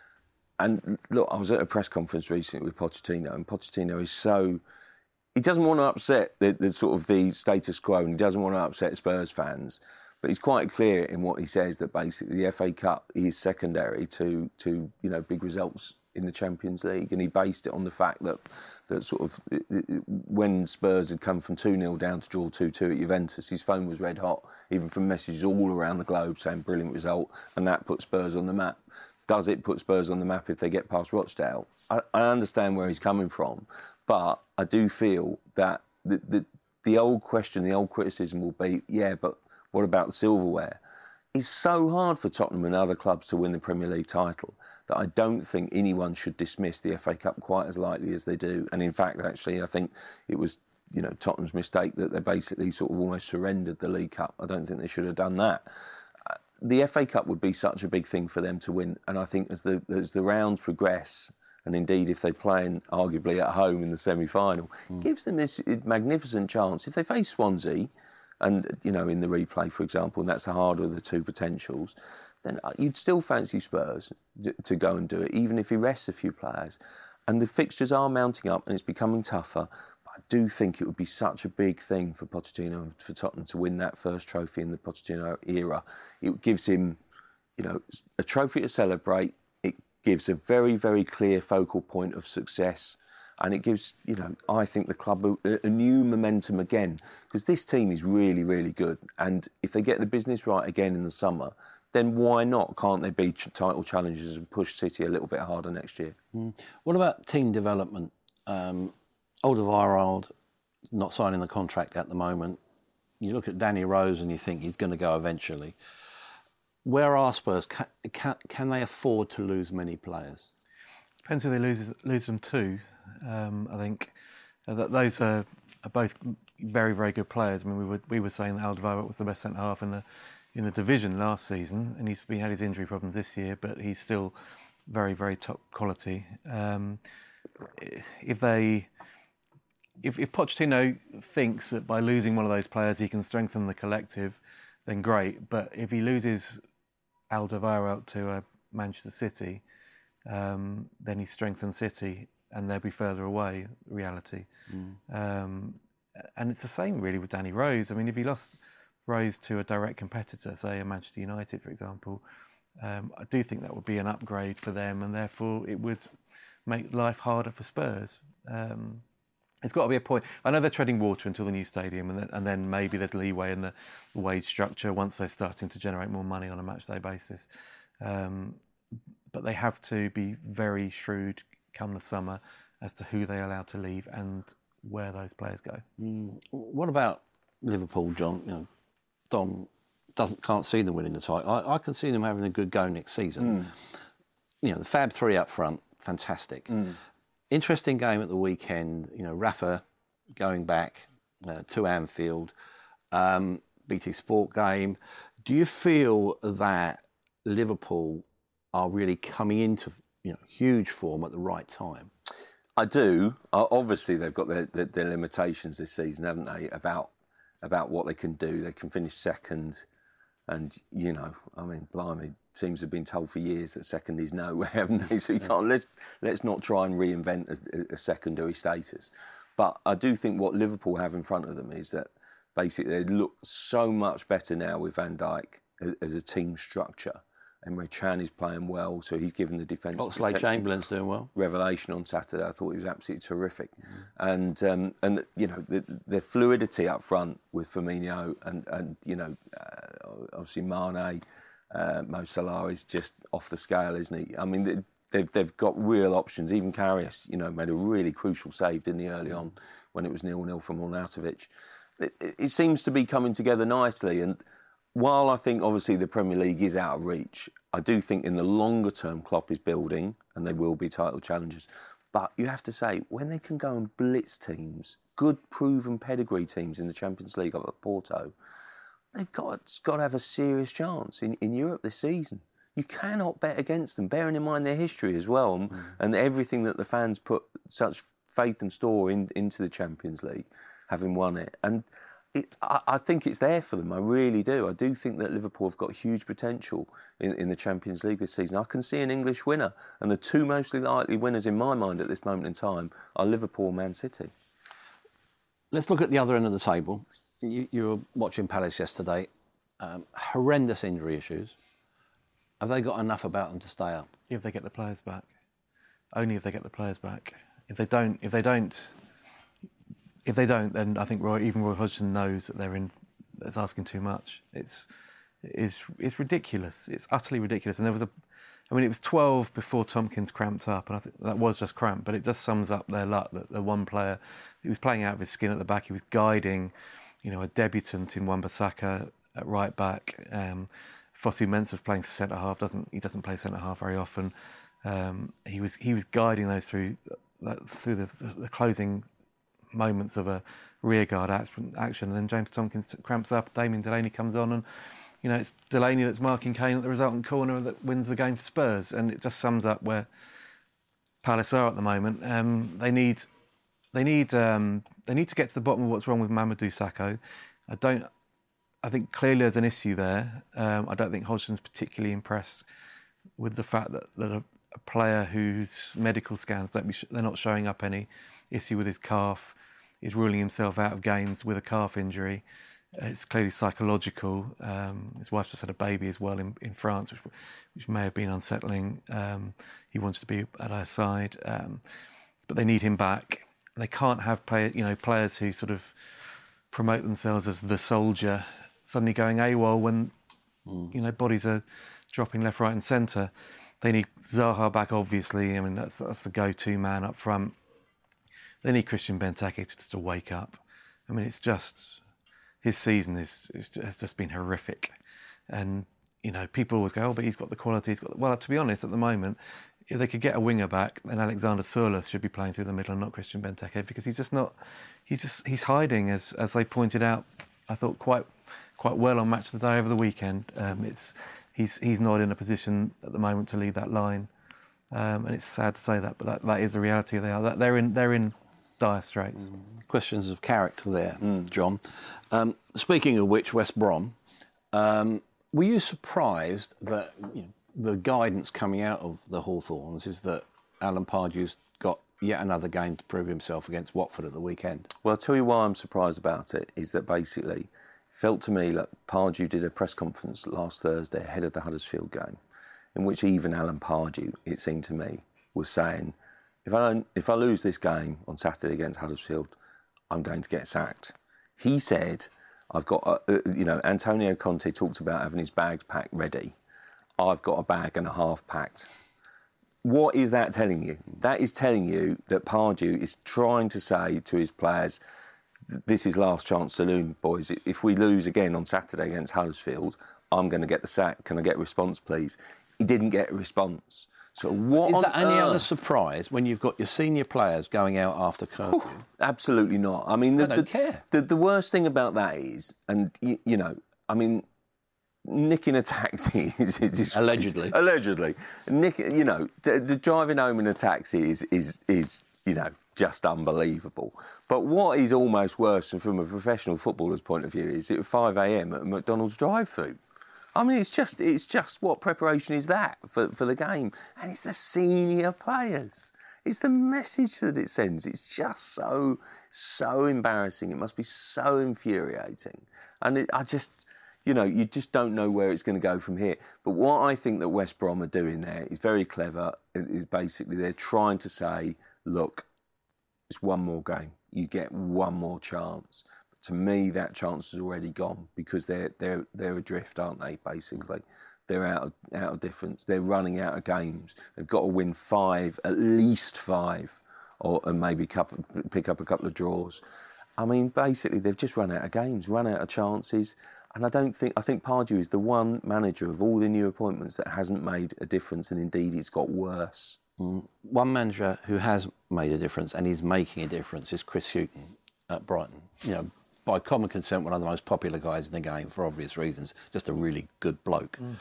And look, I was at a press conference recently with Pochettino, and Pochettino is so... He doesn't want to upset the, the sort of the status quo, and he doesn't want to upset Spurs fans, but he's quite clear in what he says that basically the F A Cup is secondary to, to you know, big results in the Champions League, and he based it on the fact that that sort of when Spurs had come from two nil down to draw two two at Juventus, his phone was red hot, even from messages all around the globe saying brilliant result, and that put Spurs on the map. Does it put Spurs on the map if they get past Rochdale? I, I understand where he's coming from, but I do feel that the, the the old question, the old criticism will be, yeah, but what about the silverware? It's so hard for Tottenham and other clubs to win the Premier League title that I don't think anyone should dismiss the F A Cup quite as lightly as they do. And in fact, actually, I think it was, you know, Tottenham's mistake that they basically sort of almost surrendered the League Cup. I don't think they should have done that. The F A Cup would be such a big thing for them to win, and I think as the as the rounds progress, and indeed if they play in, arguably at home in the semi-final, mm. gives them this magnificent chance. If they face Swansea, and you know in the replay, for example, and that's the harder of the two potentials, then you'd still fancy Spurs to go and do it, even if he rests a few players. And the fixtures are mounting up, and it's becoming tougher. I do think it would be such a big thing for Pochettino and for Tottenham to win that first trophy in the Pochettino era. It gives him, you know, a trophy to celebrate. It gives a very, very clear focal point of success. And it gives, you know, I think the club a, a new momentum again. Because this team is really, really good. And if they get the business right again in the summer, then why not? Can't they be ch- title challengers and push City a little bit harder next year? Mm. What about team development? Um, Alderweireld not signing the contract at the moment. You look at Danny Rose and you think he's going to go eventually. Where are Spurs? Can, can, can they afford to lose many players? Depends who they lose lose them to. Um, I think uh, that those are, are both very, very good players. I mean, we were we were saying that Alderweireld was the best centre half in the in the division last season, and he's been had his injury problems this year, but he's still very, very top quality. Um, if they If, if Pochettino thinks that by losing one of those players he can strengthen the collective, then great. But if he loses Alderweireld to uh, Manchester City, um, then he strengthens City and they'll be further away, reality. Mm. Um, and it's the same really with Danny Rose. I mean, if he lost Rose to a direct competitor, say a Manchester United, for example, um, I do think that would be an upgrade for them, and therefore it would make life harder for Spurs. Um, It's got to be a point. I know they're treading water until the new stadium, and then, and then maybe there's leeway in the wage structure once they're starting to generate more money on a match-day basis. Um, but they have to be very shrewd come the summer as to who they allow to leave and where those players go. Mm. What about Liverpool, John? You know, Dom doesn't can't see them winning the title. I, I can see them having a good go next season. Mm. You know, the Fab Three up front, fantastic. Mm. Interesting game at the weekend. You know, Rafa going back uh, to Anfield, um, B T Sport game. Do you feel that Liverpool are really coming into, you know, huge form at the right time? I do. Uh, obviously, they've got their, their, their limitations this season, haven't they? About about what they can do. They can finish second, and you know, I mean, blimey, teams have been told for years that second is nowhere, haven't they? So you can't. Let's let's not try and reinvent a, a secondary status. But I do think what Liverpool have in front of them is that basically they look so much better now with Van Dijk as, as a team structure. Emre Can is playing well, so he's given the defence. Oxlade-Chamberlain's doing well. Revelation on Saturday. I thought he was absolutely terrific, mm. and um, and you know the, the fluidity up front with Firmino and and you know uh, obviously Mane, uh, Mo Salah is just off the scale, isn't he? I mean they've they've got real options. Even Karius, you know, made a really crucial save, didn't he, early on when it was nil nil from Arnautovic. It, it seems to be coming together nicely, and while I think obviously the Premier League is out of reach, I do think in the longer term Klopp is building and they will be title challengers. But you have to say, when they can go and blitz teams, good proven pedigree teams in the Champions League up at Porto, they've got, got to have a serious chance in, in Europe this season. You cannot bet against them, bearing in mind their history as well and, mm. and everything that the fans put such faith and store in, into the Champions League, having won it. And It, I, I think it's there for them. I really do. I do think that Liverpool have got huge potential in, in the Champions League this season. I can see an English winner, and the two most likely winners in my mind at this moment in time are Liverpool and Man City. Let's look at the other end of the table. You, you were watching Palace yesterday. Um, horrendous injury issues. Have they got enough about them to stay up? If they get the players back, only if they get the players back. If they don't, if they don't. If they don't, then I think Roy, even Roy Hodgson knows that they're in. That's asking too much. It's, it's, it's ridiculous. It's utterly ridiculous. And there was a, I mean, it was twelve before Tompkins cramped up, and I think that was just cramp. But it just sums up their luck that the one player, he was playing out of his skin at the back. He was guiding, you know, a debutant in Wan-Bissaka at right back. Um, Fosu Mensah's playing centre half. Doesn't he? Doesn't play centre half very often. Um, he was he was guiding those through through the, the closing moments of a rearguard action, and then James Tompkins cramps up. Damien Delaney comes on, and you know it's Delaney that's marking Kane at the resultant corner that wins the game for Spurs. And it just sums up where Palace are at the moment. Um, they need, they need, um, they need to get to the bottom of what's wrong with Mamadou Sakho. I don't. I think clearly there's an issue there. Um, I don't think Hodgson's particularly impressed with the fact that, that a, a player whose medical scans don't be, they're not showing up any issue with his calf, is ruling himself out of games with a calf injury. It's clearly psychological. Um, his wife just had a baby as well in, in France, which, which may have been unsettling. Um, he wanted to be at her side, um, but they need him back. They can't have play, you know, players who sort of promote themselves as the soldier suddenly going AWOL when mm. you know bodies are dropping left, right, and centre. They need Zaha back, obviously. I mean, that's that's the go-to man up front. They need Christian Benteke to just to wake up. I mean, it's just his season is, is has just been horrific, and you know people always go, "Oh, but he's got the quality." He's got the... Well, to be honest, at the moment, if they could get a winger back, then Alexander Sørloth should be playing through the middle and not Christian Benteke, because he's just not. He's just he's hiding, as as they pointed out. I thought quite quite well on Match of the Day over the weekend. Um, it's he's he's not in a position at the moment to lead that line, um, and it's sad to say that, but that, that is the reality. They are that they're in they're in dire straits. Mm. Questions of character there, mm. John. Um, speaking of which, West Brom. Um, were you surprised that you know, the guidance coming out of the Hawthorns is that Alan Pardew's got yet another game to prove himself against Watford at the weekend? Well, I'll tell you why I'm surprised about it, is that basically it felt to me like Pardew did a press conference last Thursday ahead of the Huddersfield game, in which even Alan Pardew, it seemed to me, was saying if I don't, if I lose this game on Saturday against Huddersfield, I'm going to get sacked. He said, I've got, a, uh, you know, Antonio Conte talked about having his bags packed ready. I've got a bag and a half packed. What is that telling you? That is telling you that Pardew is trying to say to his players, this is last chance saloon, boys. If we lose again on Saturday against Huddersfield, I'm going to get the sack. Can I get a response, please? He didn't get a response. So what is that any earth? other surprise when you've got your senior players going out after curfew? Ooh, absolutely not. I mean, the, I don't the, care. The, the worst thing about that is, and you, you know, I mean, nicking a taxi is, is allegedly. Allegedly, Nick, you know, d- d- driving home in a taxi is is is you know just unbelievable. But what is almost worse, from a professional footballer's point of view, is at five a.m. at a McDonald's drive-through. I mean, it's just it's just what preparation is that for, for the game? And it's the senior players. It's the message that it sends. It's just so, so embarrassing. It must be so infuriating. And it, I just, you know, you just don't know where it's going to go from here. But what I think that West Brom are doing there is very clever. It is basically they're trying to say, look, it's one more game. You get one more chance. To me, that chance is already gone because they're they're they're adrift, aren't they? Basically, they're out of out of difference. They're running out of games. They've got to win five, at least five, or and maybe couple, pick up a couple of draws. I mean, basically, they've just run out of games, run out of chances. And I don't think I think Pardew is the one manager of all the new appointments that hasn't made a difference, and indeed, it's got worse. Mm. One manager who has made a difference and is making a difference is Chris Hughton at Brighton. You know, by common consent, one of the most popular guys in the game for obvious reasons. Just a really good bloke. Mm.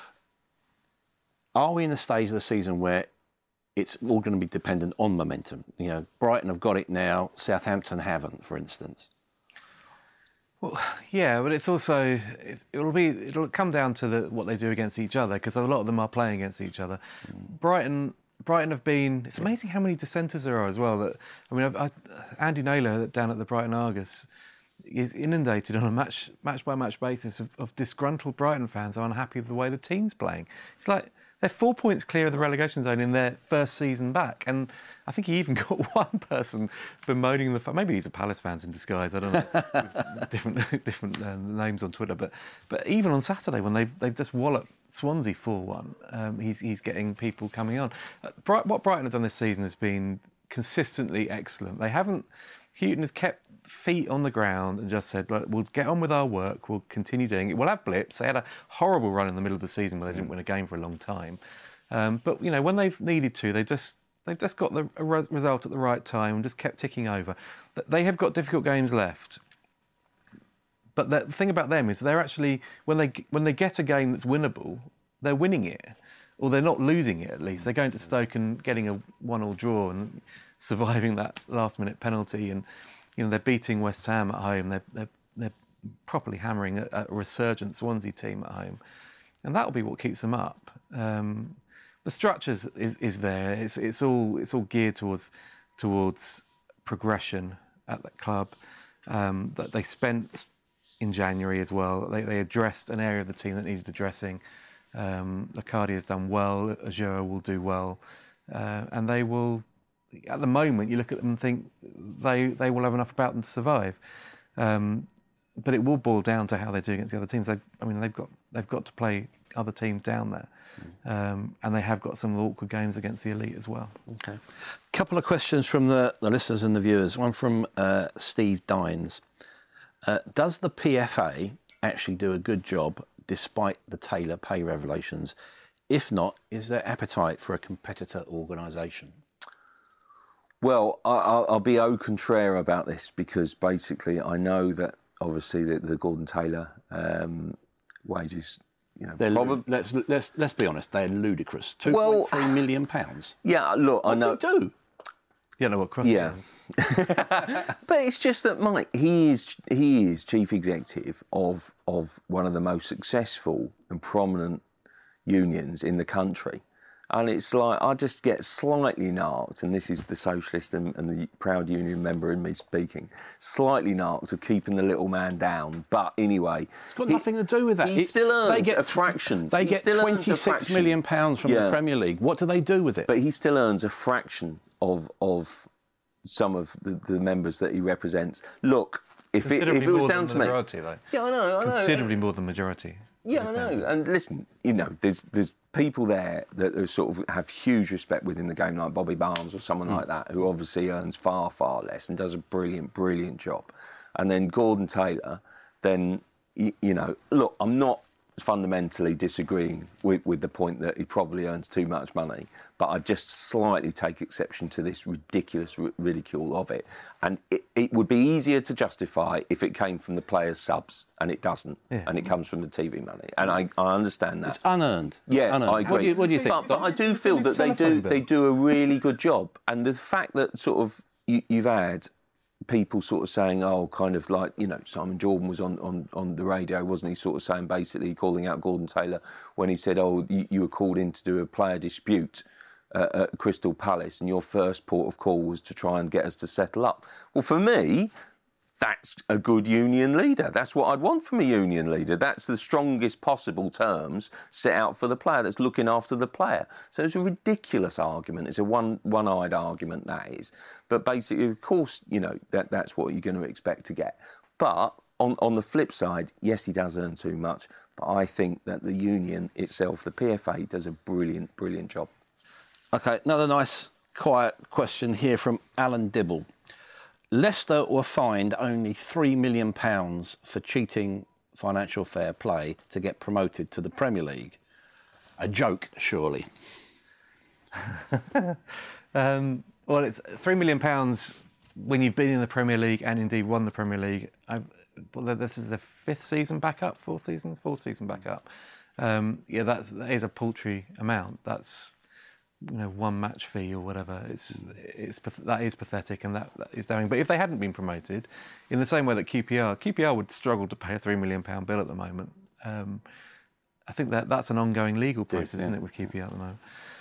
Are we in a stage of the season where it's all going to be dependent on momentum? You know, Brighton have got it now, Southampton haven't, for instance. Well, yeah, but it's also it's, it'll be it'll come down to the, what they do against each other, because a lot of them are playing against each other. Mm. Brighton. Brighton have been... It's amazing how many dissenters there are as well. That I mean, I, I, Andy Naylor down at the Brighton Argus is inundated on a match match by match basis of, of disgruntled Brighton fans who are unhappy with the way the team's playing. It's like they're four points clear of the relegation zone in their first season back, and I think he even got one person bemoaning the fact. Maybe he's a Palace fan in disguise. I don't know, with different different uh, names on Twitter, but but even on Saturday when they've they've just walloped Swansea four one, um, he's he's getting people coming on. Uh, Bright, what Brighton have done this season has been consistently excellent. They haven't. Hughton has kept feet on the ground and just said, look, we'll get on with our work, we'll continue doing it. We'll have blips. They had a horrible run in the middle of the season where they didn't win a game for a long time. Um, but, you know, when they've needed to, they just, they've just got the re- result at the right time and just kept ticking over. They have got difficult games left. But the thing about them is they're actually, when they when they get a game that's winnable, they're winning it. Or they're not losing it, at least. They're going to Stoke and getting a one-all draw and surviving that last-minute penalty. And, you know, they're beating West Ham at home. They're, they're, they're properly hammering a, a resurgent Swansea team at home. And that'll be what keeps them up. Um, the structure is, is there. It's, it's, all, it's all geared towards, towards progression at that club. Um, that they spent in January as well. They, they addressed an area of the team that needed addressing. Um, Locadia has done well, Azura will do well, uh, and they will, at the moment, you look at them and think they, they will have enough about them to survive. Um, but it will boil down to how they do against the other teams. They've, I mean, they've got they've got to play other teams down there, um, and they have got some awkward games against the elite as well. Okay. Couple of questions from the, the listeners and the viewers. One from uh, Steve Dines. Uh, does the P F A actually do a good job despite the Taylor pay revelations? If not, is there appetite for a competitor organisation? Well, I, I'll, I'll be au contraire about this because basically I know that obviously the, the Gordon Taylor um, wages, you know, they're probably... Lu- let's let's let's be honest, they're ludicrous. Two point well, three million pounds. Yeah, look, What's I know. What's it do? You know what cross yeah. is. But it's just that Mike, he is he is chief executive of of one of the most successful and prominent unions in the country, And it's like, I just get slightly narked, and this is the socialist and, and the proud union member in me speaking, slightly narked of keeping the little man down. But anyway... It's got he, nothing to do with that. He it, still earns they get, a fraction. They he get still twenty-six million pounds from yeah. the Premier League. What do they do with it? But he still earns a fraction of of some of the, the members that he represents. Look, if it, if it was down to me... Majority, though. Yeah, I know, I know. Considerably more than majority. Yeah, I know. And listen, you know, there's there's people there that are sort of have huge respect within the game, like Bobby Barnes or someone mm. like that, who obviously earns far, far less and does a brilliant, brilliant job. And then Gordon Taylor, then, you, you know, look, I'm not fundamentally disagreeing with, with the point that he probably earns too much money, but I just slightly take exception to this ridiculous r- ridicule of it. And it, it would be easier to justify if it came from the players' subs, and it doesn't, yeah. and it comes from the T V money. And I, I understand that. It's unearned. Yeah, unearned. I agree. What do you, what do you think? But, but I do feel that they do they do a really good job. And the fact that sort of you, you've had people sort of saying, oh, kind of like, you know, Simon Jordan was on, on, on the radio, wasn't he, sort of saying, basically calling out Gordon Taylor when he said, oh, you, you were called in to do a player dispute uh, at Crystal Palace and your first port of call was to try and get us to settle up. Well, for me, that's a good union leader. That's what I'd want from a union leader. That's the strongest possible terms set out for the player, that's looking after the player. So it's a ridiculous argument. It's a one, one-eyed argument, that is. But basically, of course, you know, that, that's what you're going to expect to get. But on, on the flip side, yes, he does earn too much. But I think that the union itself, the P F A, does a brilliant, brilliant job. OK, another nice, quiet question here from Alan Dibble. Leicester were fined only three million pounds for cheating financial fair play to get promoted to the Premier League. A joke, surely. um, well, it's three million pounds when you've been in the Premier League and indeed won the Premier League. I've, well, this is the fifth season back up, fourth season, fourth season back up. Um, yeah, that's, that is a paltry amount. That's, you know, one match fee or whatever. It's it's that is pathetic, and that, that is damning. But if they hadn't been promoted, in the same way that Q P R, Q P R would struggle to pay a three million pound bill at the moment. Um, I think that that's an ongoing legal process, yes, yeah. isn't it, with Q P R at the moment?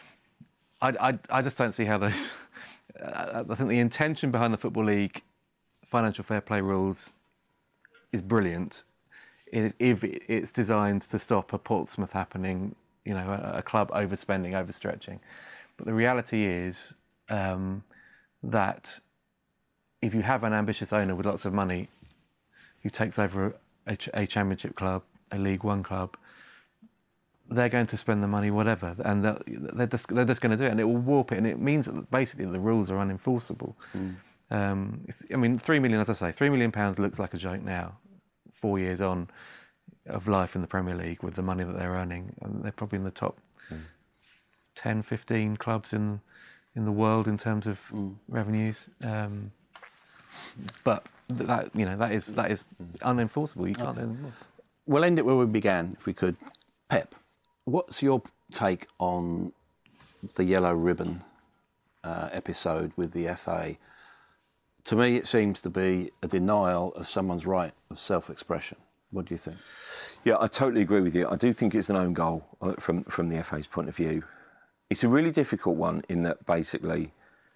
I I, I just don't see how those. I think the intention behind the Football League financial fair play rules is brilliant. If it's designed to stop a Portsmouth happening, you know, a, a club overspending, overstretching. But the reality is um, that if you have an ambitious owner with lots of money who takes over a, a championship club, a League One club, they're going to spend the money whatever, and they're, they're, just, they're just going to do it, and it will warp it, and it means that basically the rules are unenforceable. Mm. Um, it's, I mean, three million, as I say, three million pounds looks like a joke now, four years on of life in the Premier League with the money that they're earning, and they're probably in the top mm. ten, fifteen clubs in in the world in terms of mm. revenues. Um, but that, you know, that is that is unenforceable. You can't. Okay. We'll end it where we began, if we could. Pep, what's your take on the yellow ribbon uh, episode with the F A? To me, it seems to be a denial of someone's right of self-expression. What do you think? Yeah, I totally agree with you. I do think it's an own goal from, from the F A's point of view. It's a really difficult one in that basically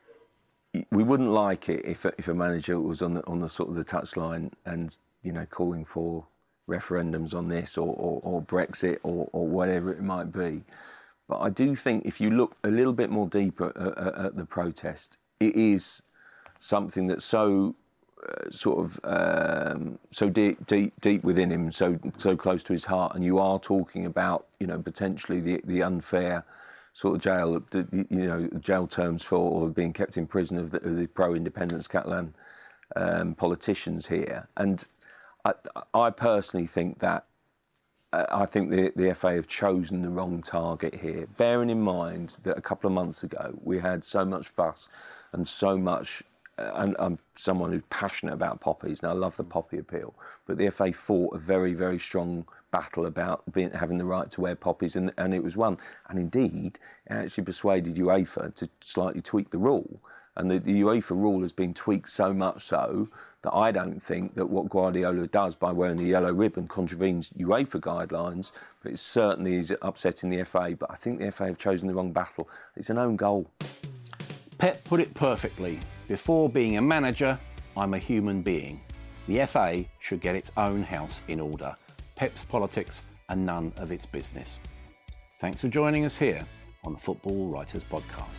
we wouldn't like it if a, if a manager was on the on the sort of the touchline and, you know, calling for referendums on this or, or, or Brexit or, or whatever it might be. But I do think if you look a little bit more deeper at, at, at the protest, it is something that's so uh, sort of um, so deep, deep, deep within him, so so close to his heart. And you are talking about, you know, potentially the the unfair sort of jail, the, you know, jail terms for or being kept in prison of the, of the pro-independence Catalan um, politicians here. And I, I personally think that uh, I think the, the F A have chosen the wrong target here, bearing in mind that a couple of months ago we had so much fuss and so much. Uh, and I'm someone who's passionate about poppies, and I love the poppy appeal. But the F A fought a very, very strong battle about being, having the right to wear poppies, and, and it was won. And indeed, it actually persuaded UEFA to slightly tweak the rule. And the, the UEFA rule has been tweaked so much so that I don't think that what Guardiola does by wearing the yellow ribbon contravenes UEFA guidelines, but it certainly is upsetting the F A. But I think the F A have chosen the wrong battle. It's an own goal. Pep put it perfectly. Before being a manager, I'm a human being. The F A should get its own house in order. Pep's politics are none of its business. Thanks for joining us here on the Football Writers Podcast.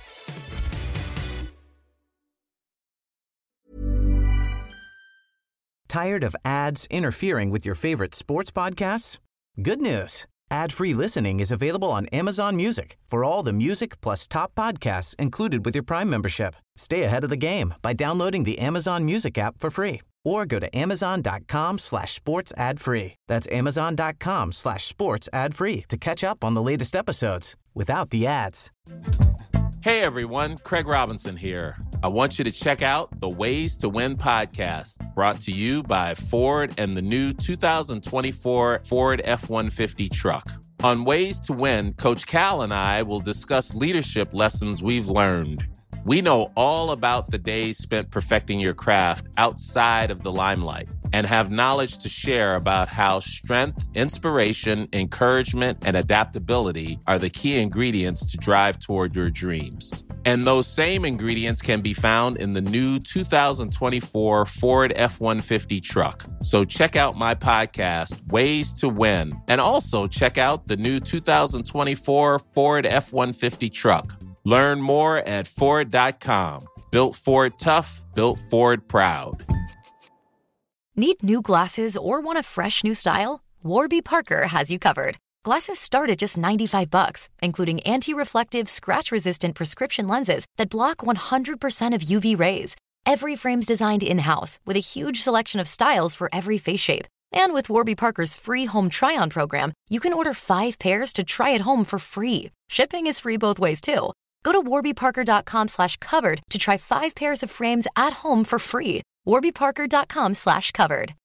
Tired of ads interfering with your favorite sports podcasts? Good news. Ad-free listening is available on Amazon Music for all the music plus top podcasts included with your Prime membership. Stay ahead of the game by downloading the Amazon Music app for free or go to amazon.com slash sports ad free. That's amazon.com slash sports ad free to catch up on the latest episodes without the ads. Hey everyone, Craig Robinson here. I want you to check out the Ways to Win podcast, brought to you by Ford and the new two thousand twenty-four Ford F one fifty truck. On Ways to Win, Coach Cal and I will discuss leadership lessons we've learned. We know all about the days spent perfecting your craft outside of the limelight and have knowledge to share about how strength, inspiration, encouragement, and adaptability are the key ingredients to drive toward your dreams. And those same ingredients can be found in the new two thousand twenty-four Ford F one fifty truck. So check out my podcast, Ways to Win, and also check out the new two thousand twenty-four Ford F one fifty truck. Learn more at Ford dot com. Built Ford tough, built Ford proud. Need new glasses or want a fresh new style? Warby Parker has you covered. Glasses start at just ninety-five bucks, including anti-reflective, scratch-resistant prescription lenses that block one hundred percent of U V rays. Every frame's designed in-house with a huge selection of styles for every face shape. And with Warby Parker's free home try-on program, you can order five pairs to try at home for free. Shipping is free both ways, too. Go to warbyparker.com slash covered to try five pairs of frames at home for free. warbyparker.com slash covered.